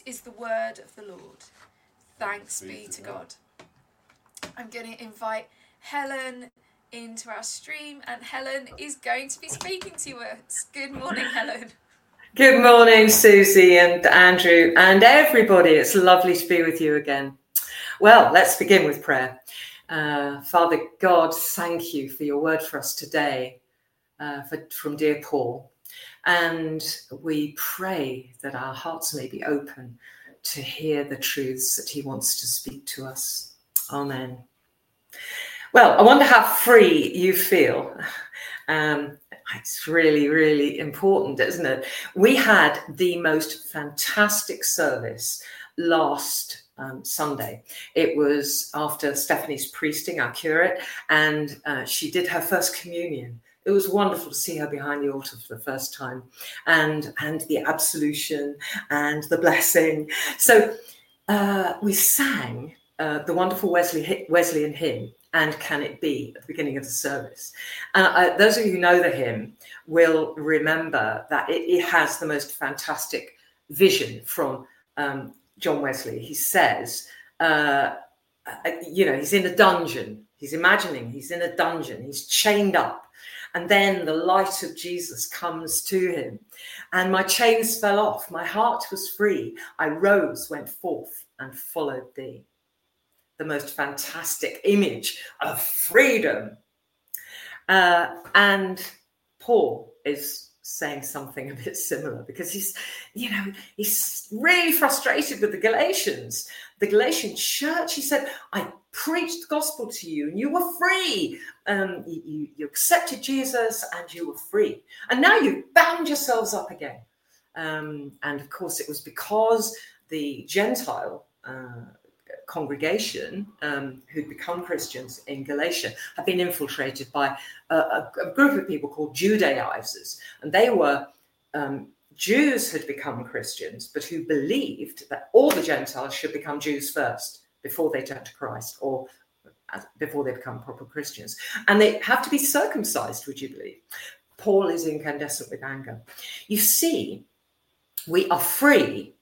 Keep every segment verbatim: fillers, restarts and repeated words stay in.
Is the word of the Lord. Thanks be to God. I'm going to invite Helen into our stream, and Helen is going to be speaking to us. Good morning, Helen. Good morning, Susie and Andrew and everybody. It's lovely to be with you again. Well, let's begin with prayer. Uh, Father God, thank you for your word for us today, uh, for, from dear Paul. And we pray that our hearts may be open to hear the truths that he wants to speak to us. Amen. Well, I wonder how free you feel. Um, it's really, really important, isn't it? We had the most fantastic service last um, Sunday. It was after Stephanie's priesting, our curate, and uh, she did her first communion. It was wonderful to see her behind the altar for the first time, and and the absolution and the blessing. So uh, we sang uh, the wonderful Wesley Wesleyan hymn, "And Can It Be?" at the beginning of the service. Uh, uh, those of you who know the hymn will remember that it, it has the most fantastic vision from um, John Wesley. He says, uh, uh, you know, he's in a dungeon. He's imagining he's in a dungeon. He's chained up. And then the light of Jesus comes to him. And my chains fell off. My heart was free. I rose, went forth, and followed thee. The most fantastic image of freedom. Uh, and Paul is saying something a bit similar, because he's, you know, he's really frustrated with the Galatians. The Galatian church, he said, I preached the gospel to you and you were free. Um, you, you, you accepted Jesus and you were free. And now you've bound yourselves up again. Um, and of course, it was because the Gentile uh, congregation um, who'd become Christians in Galatia had been infiltrated by a, a, a group of people called Judaizers. And they were um, Jews who had become Christians, but who believed that all the Gentiles should become Jews first before they turn to Christ, or before they become proper Christians. And they have to be circumcised, would you believe? Paul is incandescent with anger. You see, we are free.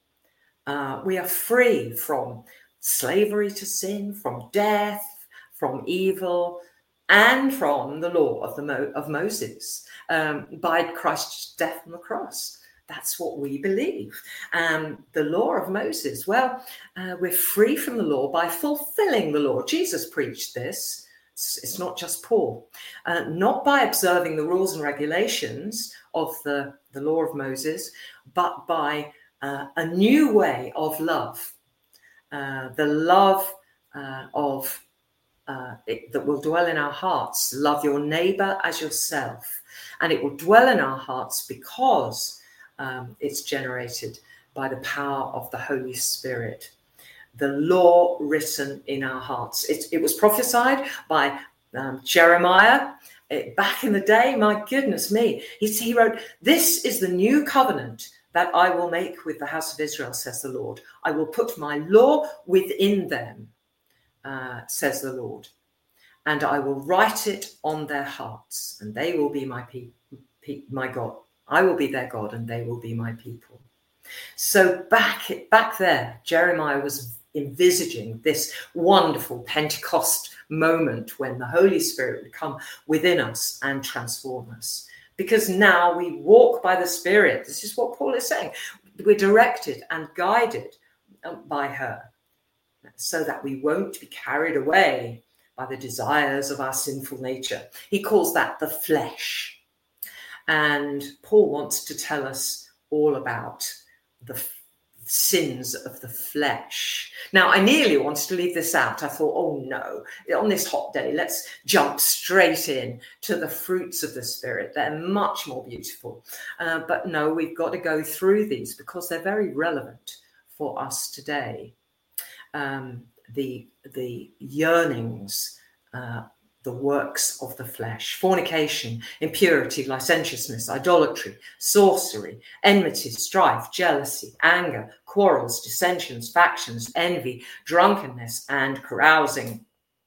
Uh, we are free from slavery to sin, from death, from evil, and from the law of the Mo- of Moses um, by Christ's death on the cross. That's what we believe. Um, the law of Moses. Well, uh, we're free from the law by fulfilling the law. Jesus preached this. It's, it's not just Paul. Uh, not by observing the rules and regulations of the, the law of Moses, but by uh, a new way of love. Uh, the love uh, of uh, it, that will dwell in our hearts. Love your neighbor as yourself. And it will dwell in our hearts because Um, it's generated by the power of the Holy Spirit. The law written in our hearts. It, it was prophesied by um, Jeremiah it, back in the day. My goodness me. He, he wrote, "This is the new covenant that I will make with the house of Israel, says the Lord. I will put my law within them, uh, says the Lord. And I will write it on their hearts, and they will be my people, pe- my God. I will be their God and they will be my people." So back, back there, Jeremiah was envisaging this wonderful Pentecost moment when the Holy Spirit would come within us and transform us. Because now we walk by the Spirit. This is what Paul is saying. We're directed and guided by her so that we won't be carried away by the desires of our sinful nature. He calls that the flesh. And Paul wants to tell us all about the f- sins of the flesh. Now, I nearly wanted to leave this out. I thought, oh no, on this hot day, let's jump straight in to the fruits of the Spirit. They're much more beautiful. Uh, but no, we've got to go through these because they're very relevant for us today. Um, the, the yearnings, uh, the works of the flesh: fornication, impurity, licentiousness, idolatry, sorcery, enmity, strife, jealousy, anger, quarrels, dissensions, factions, envy, drunkenness, and carousing.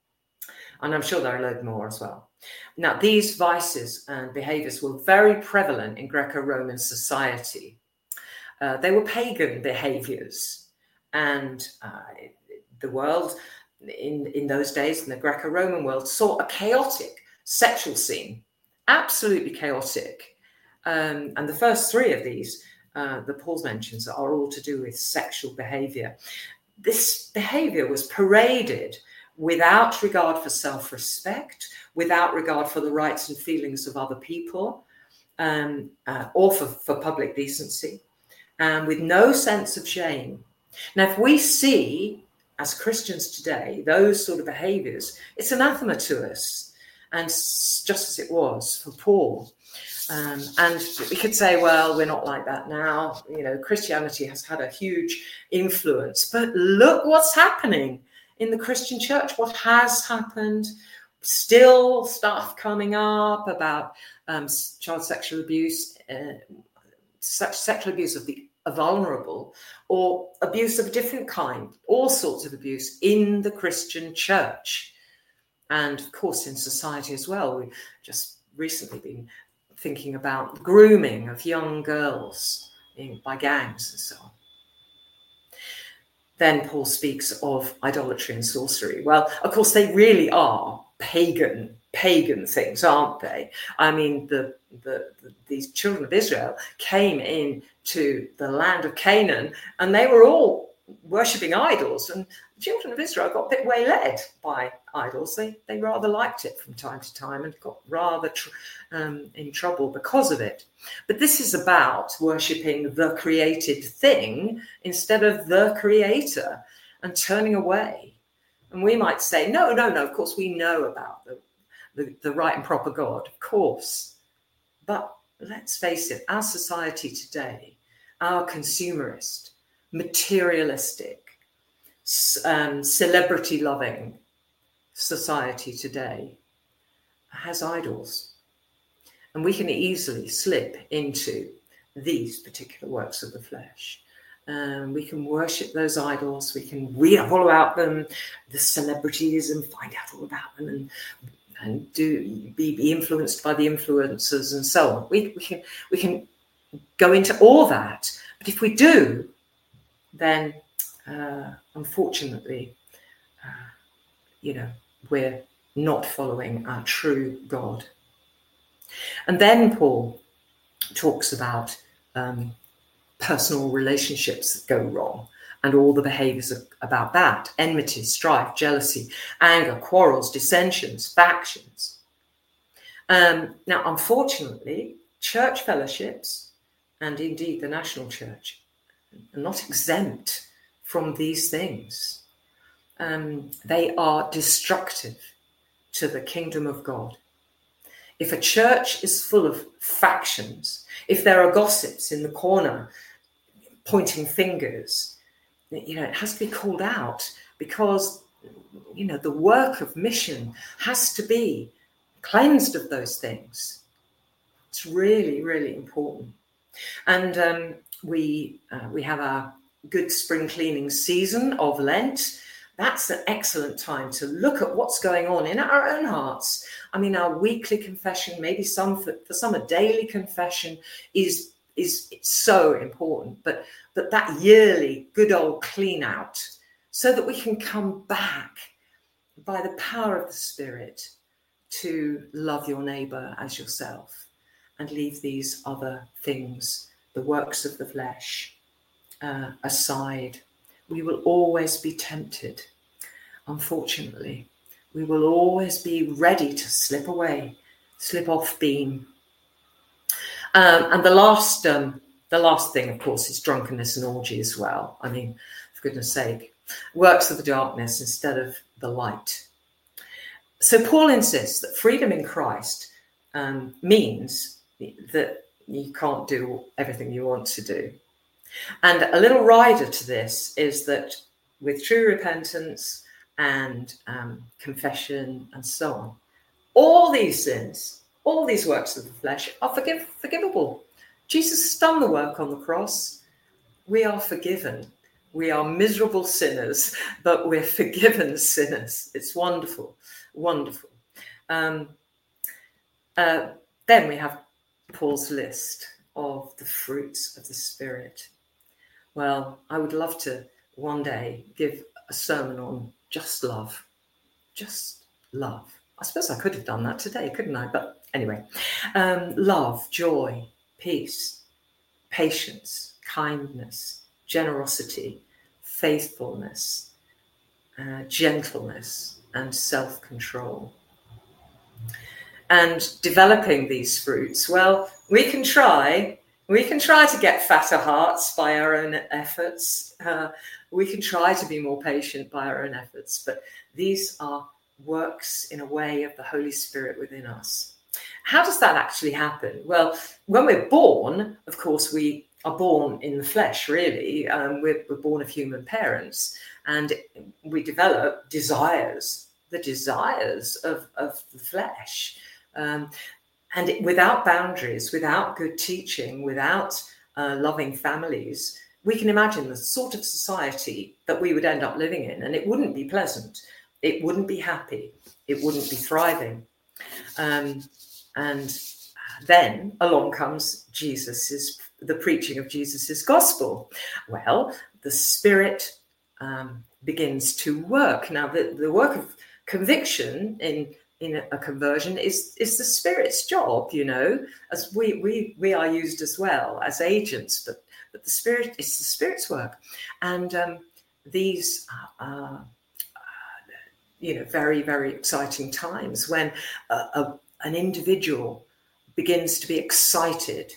And I'm sure there are a load more as well. Now, these vices and behaviors were very prevalent in Greco-Roman society. Uh, they were pagan behaviors. And uh, the world in, in those days, in the Greco-Roman world, saw a chaotic sexual scene, absolutely chaotic. Um, and the first three of these, uh, that Paul mentions, are all to do with sexual behavior. This behavior was paraded without regard for self-respect, without regard for the rights and feelings of other people, um, uh, or for, for public decency, and with no sense of shame. Now, if we see, as Christians today, those sort of behaviors, it's anathema to us, and just as it was for Paul. Um, and we could say, well, we're not like that now. You know, Christianity has had a huge influence, but look what's happening in the Christian church. What has happened? Still stuff coming up about um, child sexual abuse, uh, such sexual abuse of the vulnerable, or abuse of a different kind, all sorts of abuse in the Christian church. And of course, in society as well. We've just recently been thinking about grooming of young girls in, by gangs and so on. Then Paul speaks of idolatry and sorcery. Well, of course, they really are pagan, pagan things, aren't they? I mean, the, the, the these children of Israel came into the land of Canaan, and they were all worshipping idols, and the children of Israel got a bit waylaid by idols. They they rather liked it from time to time and got rather tr- um, in trouble because of it. But this is about worshipping the created thing instead of the creator, and turning away. And we might say, no, no, no, of course we know about the, the, the right and proper God, of course. But let's face it, our society today, our consumerist, materialistic, um, celebrity-loving society today has idols. And we can easily slip into these particular works of the flesh. Um, we can worship those idols. We can read up all about them, the celebrities, and find out all about them, and and do be, be influenced by the influencers and so on. We, we can we can go into all that. But if we do, then uh, unfortunately, uh, you know, we're not following our true God. And then Paul talks about um, personal relationships that go wrong and all the behaviors of, about that: enmity, strife, jealousy, anger, quarrels, dissensions, factions. Um, now, unfortunately, church fellowships, and indeed the national church, are not exempt from these things. Um, they are destructive to the kingdom of God. If a church is full of factions, if there are gossips in the corner pointing fingers, you know, it has to be called out, because, you know, the work of mission has to be cleansed of those things. It's really, really important. And um, we uh, we have our good spring cleaning season of Lent. That's an excellent time to look at what's going on in our own hearts. I mean, our weekly confession, maybe some for, for some a daily confession, is is so important. But but that yearly good old clean out, so that we can come back by the power of the Spirit to love your neighbour as yourself, and leave these other things, the works of the flesh, uh, aside. We will always be tempted. Unfortunately, we will always be ready to slip away, slip off beam. Um, and the last, um, the last thing, of course, is drunkenness and orgy as well. I mean, for goodness sake, works of the darkness instead of the light. So Paul insists that freedom in Christ um, means that you can't do everything you want to do. And a little rider to this is that with true repentance and um, confession and so on, all these sins, all these works of the flesh are forgive, forgivable. Jesus has done the work on the cross. We are forgiven. We are miserable sinners, but we're forgiven sinners. It's wonderful, wonderful. Um, uh, then we have Paul's list of the fruits of the Spirit. Well, I would love to one day give a sermon on just love. Just love. I suppose I could have done that today, couldn't I? But anyway, um, love, joy, peace, patience, kindness, generosity, faithfulness, uh, gentleness, and self-control. And developing these fruits, well, we can try. We can try to get fatter hearts by our own efforts. Uh, we can try to be more patient by our own efforts, but these are works in a way of the Holy Spirit within us. How does that actually happen? Well, when we're born, of course, we are born in the flesh, really. Um, we're, we're born of human parents, and we develop desires, the desires of, of the flesh. Um, and it, without boundaries, without good teaching, without uh, loving families, we can imagine the sort of society that we would end up living in, and it wouldn't be pleasant. It wouldn't be happy. It wouldn't be thriving. Um, and then along comes Jesus's, the preaching of Jesus's gospel. Well, the Spirit um, begins to work. Now, the, the work of conviction in in a conversion is is the Spirit's job, you know, as we we we are used as well as agents, but but the Spirit, it's the Spirit's work. And um, these are, uh, you know, very, very exciting times when a, a, an individual begins to be excited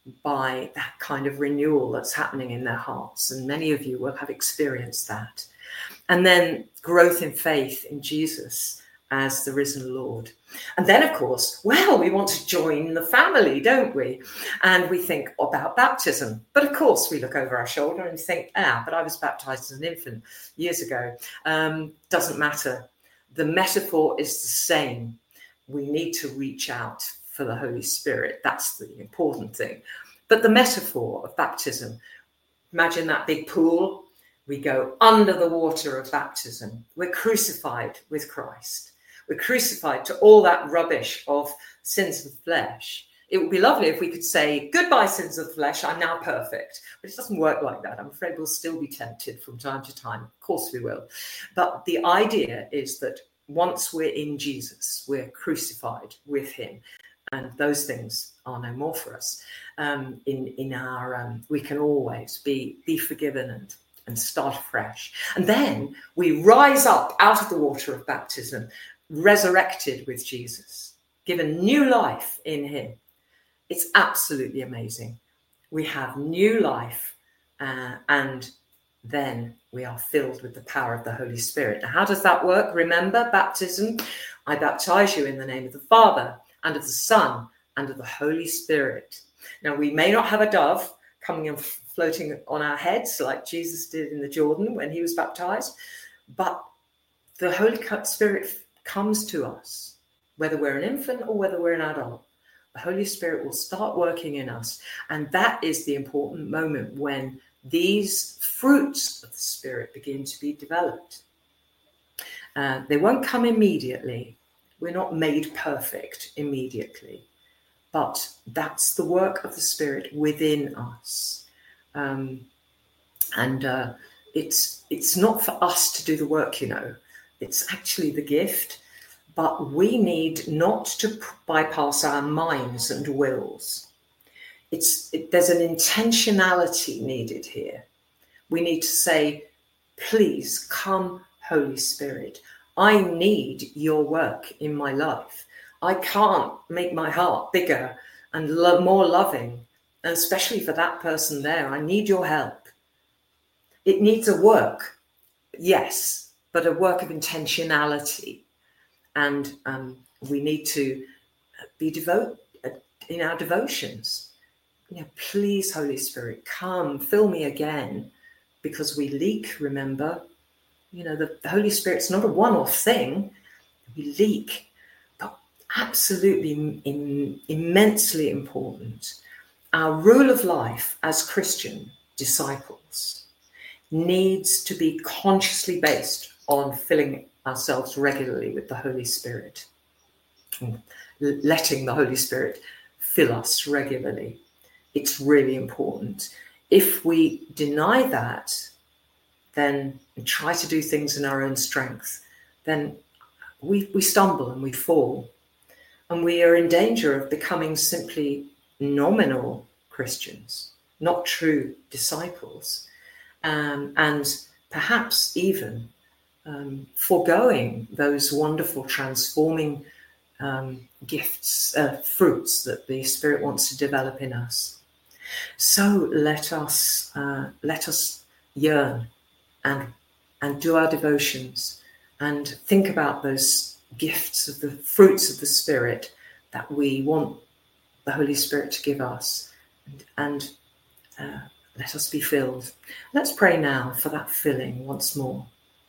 by that kind of renewal that's happening in their hearts. And many of you will have experienced that. And then growth in faith in Jesus as the risen Lord. And then, of course, well, we want to join the family, don't we? And we think about baptism. But of course, we look over our shoulder and think, ah, but I was baptized as an infant years ago. Um, doesn't matter. The metaphor is the same. We need to reach out for the Holy Spirit. That's the important thing. But the metaphor of baptism, imagine that big pool. We go under the water of baptism. We're crucified with Christ. We're crucified to all that rubbish of sins of the flesh. It would be lovely if we could say, goodbye, sins of the flesh, I'm now perfect. But it doesn't work like that. I'm afraid we'll still be tempted from time to time. Of course we will. But the idea is that once we're in Jesus, we're crucified with him. And those things are no more for us. Um, in in our, um, we can always be, be forgiven and and start afresh. And then we rise up out of the water of baptism, resurrected with Jesus, given new life in him. It's absolutely amazing. We have new life, uh, and then we are filled with the power of the Holy Spirit. Now, how does that work? Remember, baptism, I baptize you in the name of the Father and of the Son and of the Holy Spirit. Now, we may not have a dove coming and floating on our heads like Jesus did in the Jordan when he was baptized, but the Holy Spirit comes to us, whether we're an infant or whether we're an adult. The Holy Spirit will start working in us, and that is the important moment when these fruits of the Spirit begin to be developed. Uh, they won't come immediately. We're not made perfect immediately, but that's the work of the Spirit within us. Um, and uh, it's it's not for us to do the work, you know. It's actually the gift, but we need not to bypass our minds and wills. It's it, there's an intentionality needed here. We need to say, please come, Holy Spirit. I need your work in my life. I can't make my heart bigger and lo- more loving, and especially for that person there. I need your help. It needs a work, yes, but a work of intentionality. And um, we need to be devoted in our devotions. You know, please, Holy Spirit, come, fill me again, because we leak, remember. You know, the, the Holy Spirit's not a one-off thing. We leak, but absolutely in, immensely important. Our rule of life as Christian disciples needs to be consciously based on filling ourselves regularly with the Holy Spirit, letting the Holy Spirit fill us regularly. It's really important. If we deny that, then and try to do things in our own strength, then we, we stumble and we fall. And we are in danger of becoming simply nominal Christians, not true disciples, um, and perhaps even um, foregoing those wonderful transforming um, gifts, uh, fruits that the Spirit wants to develop in us. So let us uh, let us yearn and and do our devotions and think about those gifts of the fruits of the Spirit that we want the Holy Spirit to give us, and, and uh, let us be filled. Let's pray now for that filling once more.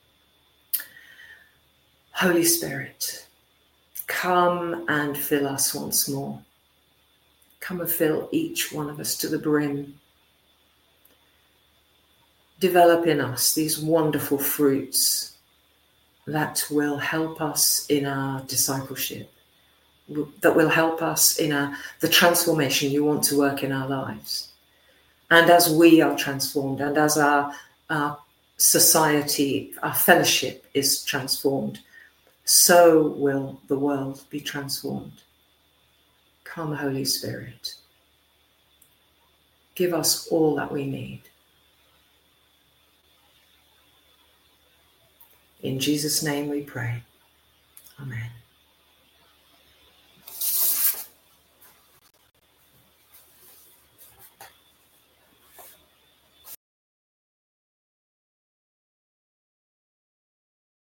Holy Spirit, come and fill us once more. Come and fill each one of us to the brim. Develop in us these wonderful fruits that will help us in our discipleship, that will help us in our, the transformation you want to work in our lives. And as we are transformed, and as our, our society, our fellowship is transformed, so will the world be transformed. Come, Holy Spirit. Give us all that we need. In Jesus' name we pray. Amen.